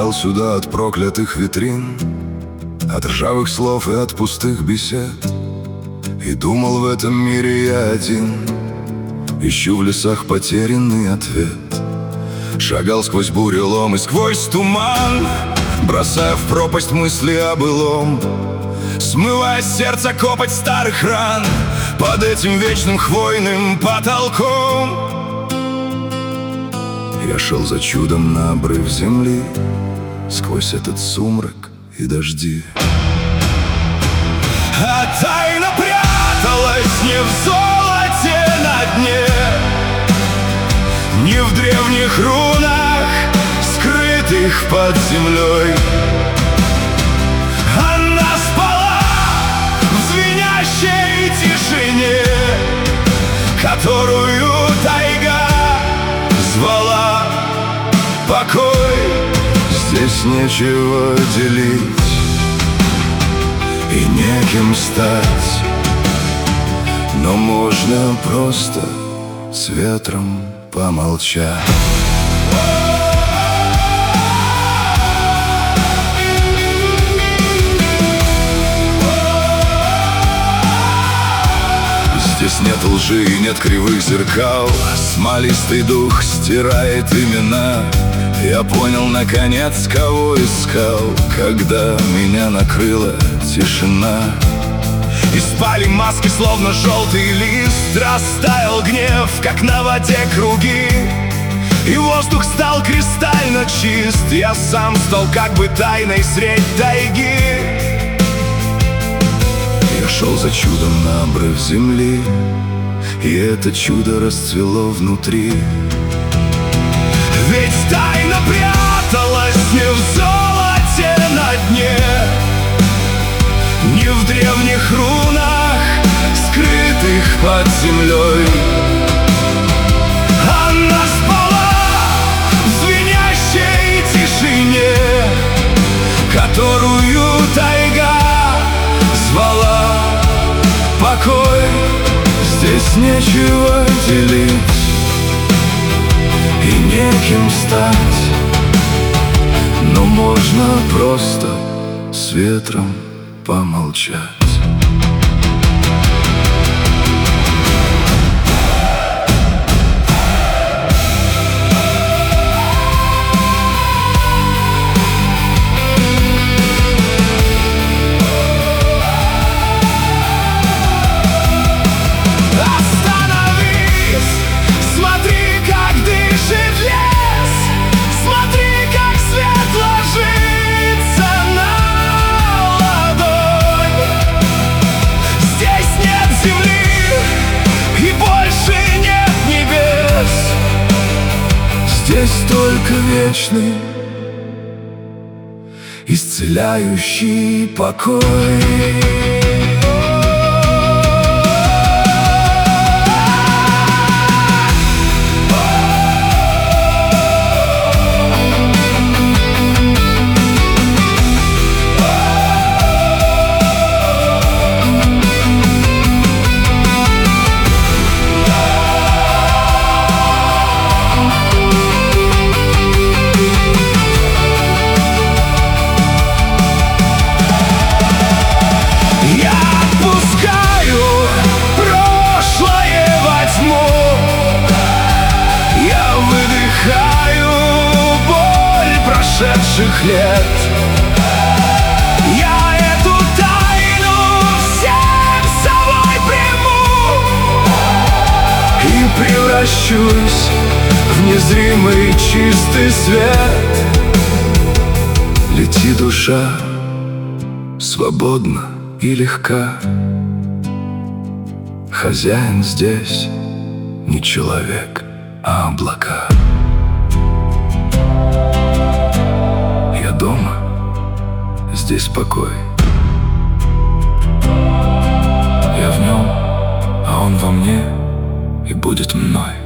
Бежал сюда от проклятых витрин, от ржавых слов и от пустых бесед. И думал, в этом мире я один, ищу в лесах потерянный ответ. Шагал сквозь бурелом и сквозь туман, бросая в пропасть мысли о былом, смывая с сердца копоть старых ран под этим вечным хвойным потолком. Я шел за чудом на обрыв земли, сквозь этот сумрак и дожди. А тайна пряталась не в золоте на дне, не в древних рунах, скрытых под землей. Она спала в звенящей тишине, которую тайга звала покой. Здесь нечего делить и неким стать, но можно просто с ветром помолчать. Здесь нет лжи и нет кривых зеркал, смолистый дух стирает имена. Я понял, наконец, кого искал, когда меня накрыла тишина. И спали маски, словно желтый лист, растаял гнев, как на воде круги, и воздух стал кристально чист. Я сам стал как бы тайной средь тайги. Я шел за чудом на обрыв земли, и это чудо расцвело внутри. Ведь тайна пряталась не в золоте на дне, не в древних рунах, скрытых под землей. Она спала в звенящей тишине, которую тайга звала покой. Здесь нечего делить и неким стать, но можно просто с ветром помолчать. Здесь только вечный, исцеляющий покой. Лет. Я эту тайну всем собой приму и превращусь в незримый чистый свет. Лети, душа, свободно и легка. Хозяин здесь не человек, а облака. Дома, здесь покой. Я в нем, а он во мне и будет мной.